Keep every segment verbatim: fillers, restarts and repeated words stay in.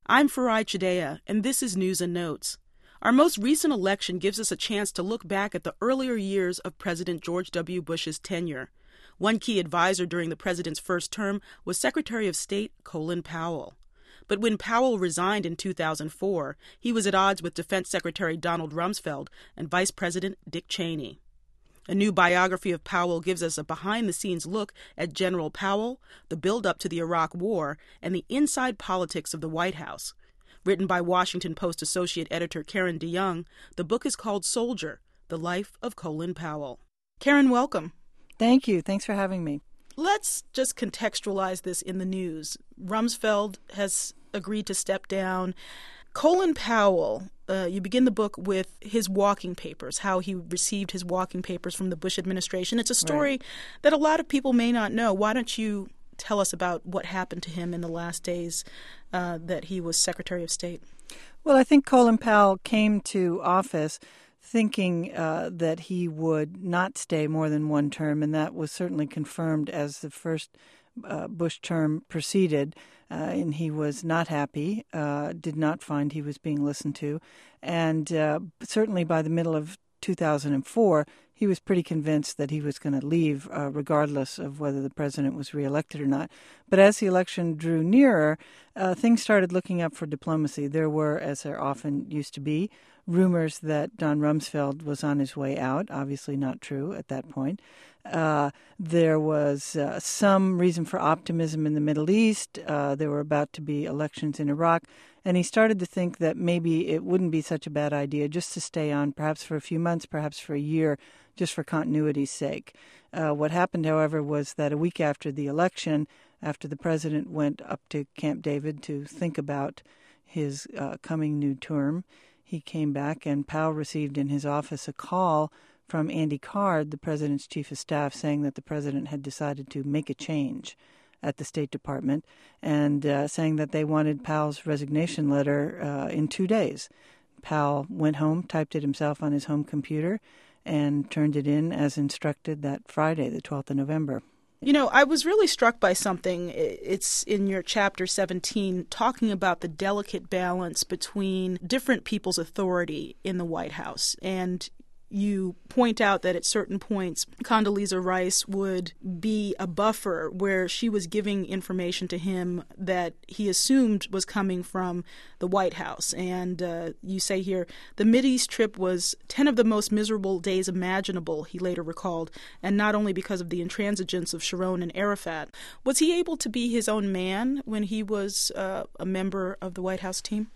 I'm Farai Chideya, and this is News and Notes. Our most recent election gives us a chance to look back at the earlier years of President George W. Bush's tenure. One key advisor during the president's first term was Secretary of State Colin Powell. But when Powell resigned in two thousand four, he was at odds with Defense Secretary Donald Rumsfeld and Vice President Dick Cheney. A new biography of Powell gives us a behind-the-scenes look at General Powell, the build-up to the Iraq War, and the inside politics of the White House. Written by Washington Post Associate Editor Karen DeYoung, the book is called Soldier, The Life of Colin Powell. Karen, welcome. Thank you. Thanks for having me. Let's just contextualize this in the news. Rumsfeld has agreed to step down. Colin Powell, uh, you begin the book with his walking papers, how he received his walking papers from the Bush administration. It's a story right. that a lot of people may not know. Why don't you tell us about what happened to him in the last days uh, that he was Secretary of State? Well, I think Colin Powell came to office thinking uh, that he would not stay more than one term, and that was certainly confirmed as the first uh, Bush term proceeded. Uh, and he was not happy, uh, did not find he was being listened to. And uh, certainly by the middle of two thousand four, he was pretty convinced that he was going to leave, uh, regardless of whether the president was reelected or not. But as the election drew nearer, uh, things started looking up for diplomacy. There were, as there often used to be, rumors that Don Rumsfeld was on his way out, obviously not true at that point. Uh, there was uh, some reason for optimism in the Middle East. Uh, there were about to be elections in Iraq. And he started to think that maybe it wouldn't be such a bad idea just to stay on, perhaps for a few months, perhaps for a year, just for continuity's sake. Uh, what happened, however, was that a week after the election, after the president went up to Camp David to think about his uh, coming new term, he came back and Powell received in his office a call from Andy Card, the president's chief of staff, saying that the president had decided to make a change at the State Department and uh, saying that they wanted Powell's resignation letter uh, in two days. Powell went home, typed it himself on his home computer, and turned it in as instructed that Friday, the twelfth of November. You know, I was really struck by something. It's in your chapter seventeen, talking about the delicate balance between different people's authority in the White House. And you point out that at certain points, Condoleezza Rice would be a buffer where she was giving information to him that he assumed was coming from the White House. And uh, you say here, the Mideast trip was ten of the most miserable days imaginable, he later recalled, and not only because of the intransigence of Sharon and Arafat. Was he able to be his own man when he was uh, a member of the White House team?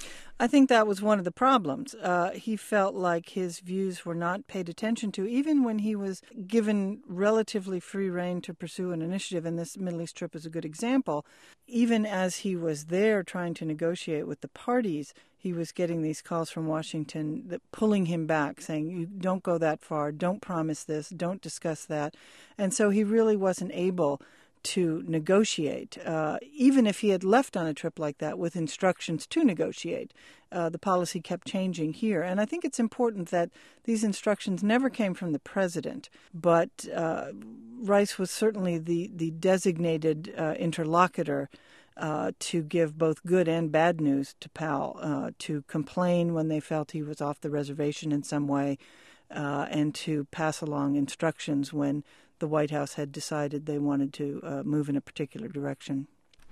I think that was one of the problems. Uh, he felt like his views were not paid attention to, even when he was given relatively free rein to pursue an initiative, and this Middle East trip is a good example. Even as he was there trying to negotiate with the parties, he was getting these calls from Washington that pulling him back, saying, you don't go that far, don't promise this, don't discuss that. And so he really wasn't able to negotiate, uh, even if he had left on a trip like that with instructions to negotiate. Uh, the policy kept changing here. And I think it's important that these instructions never came from the president, but uh, Rice was certainly the, the designated uh, interlocutor uh, to give both good and bad news to Powell, uh, to complain when they felt he was off the reservation in some way, uh, and to pass along instructions when the White House had decided they wanted to uh, move in a particular direction.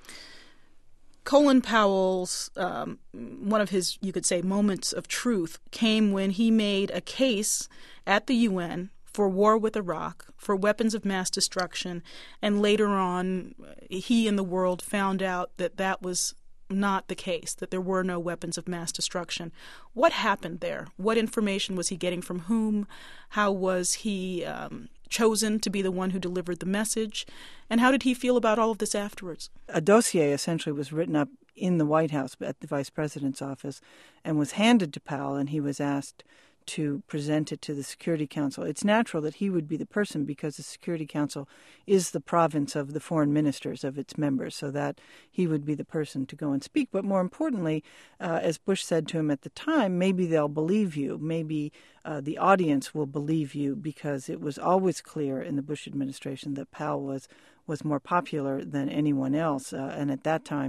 Colin Powell's, um, one of his, you could say, moments of truth came when he made a case at the U N for war with Iraq, for weapons of mass destruction, and later on he and the world found out that that was not the case, that there were no weapons of mass destruction. What happened there? What information was he getting from whom? How was he um, chosen to be the one who delivered the message? And how did he feel about all of this afterwards? A dossier essentially was written up in the White House at the vice president's office and was handed to Powell, and he was asked to present it to the Security Council. It's natural that he would be the person because the Security Council is the province of the foreign ministers of its members, so that he would be the person to go and speak. But more importantly, uh, as Bush said to him at the time, maybe they'll believe you. Maybe uh, the audience will believe you, because it was always clear in the Bush administration that Powell was, was more popular than anyone else. Uh, and at that time,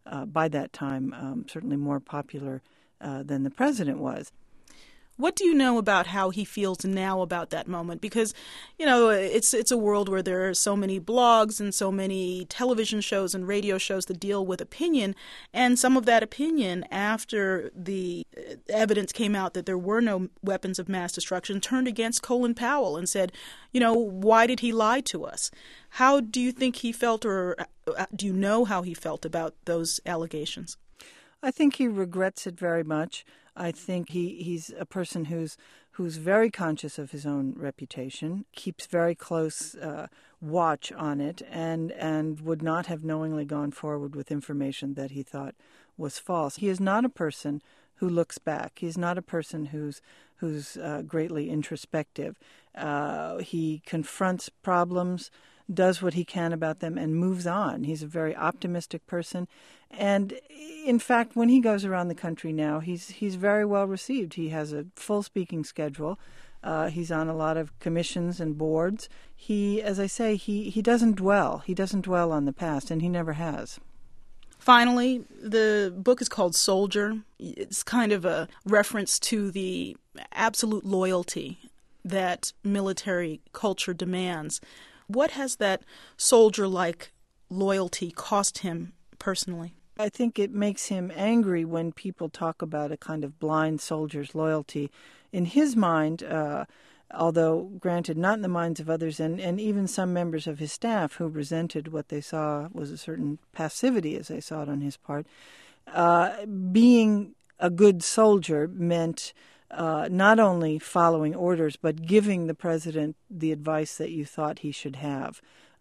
uh, by that time, um, certainly more popular uh, than the president was. What do you know about how he feels now about that moment? Because, you know, it's it's a world where there are so many blogs and so many television shows and radio shows that deal with opinion, and some of that opinion, after the evidence came out that there were no weapons of mass destruction, turned against Colin Powell and said, you know, why did he lie to us? How do you think he felt, or do you know how he felt about those allegations? I think he regrets it very much. I think he, he's a person who's who's very conscious of his own reputation, keeps very close uh, watch on it, and and would not have knowingly gone forward with information that he thought was false. He is not a person who looks back. He's not a person who's who's uh, greatly introspective. Uh, he confronts problems, does what he can about them, and moves on. He's a very optimistic person. And in fact, when he goes around the country now, he's he's very well received. He has a full speaking schedule. Uh, he's on a lot of commissions and boards. He, as I say, he, he doesn't dwell. He doesn't dwell on the past, and he never has. Finally, the book is called Soldier. It's kind of a reference to the absolute loyalty that military culture demands. What has that soldier-like loyalty cost him personally? I think it makes him angry when people talk about a kind of blind soldier's loyalty. In his mind, uh, although granted not in the minds of others, and, and even some members of his staff who resented what they saw was a certain passivity, as they saw it on his part, uh, being a good soldier meant Uh, not only following orders, but giving the president the advice that you thought he should have.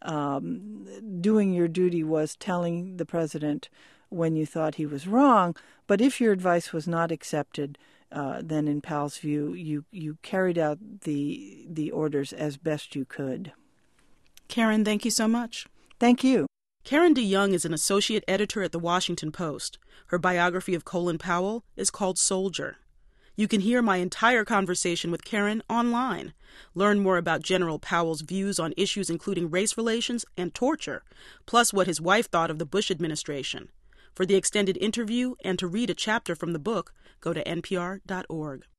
Um, doing your duty was telling the president when you thought he was wrong, but if your advice was not accepted, uh, then in Powell's view, you, you carried out the the orders as best you could. Karen, thank you so much. Thank you. Karen DeYoung is an associate editor at The Washington Post. Her biography of Colin Powell is called Soldier. You can hear my entire conversation with Karen online. Learn more about General Powell's views on issues including race relations and torture, plus what his wife thought of the Bush administration. For the extended interview and to read a chapter from the book, go to N P R dot org.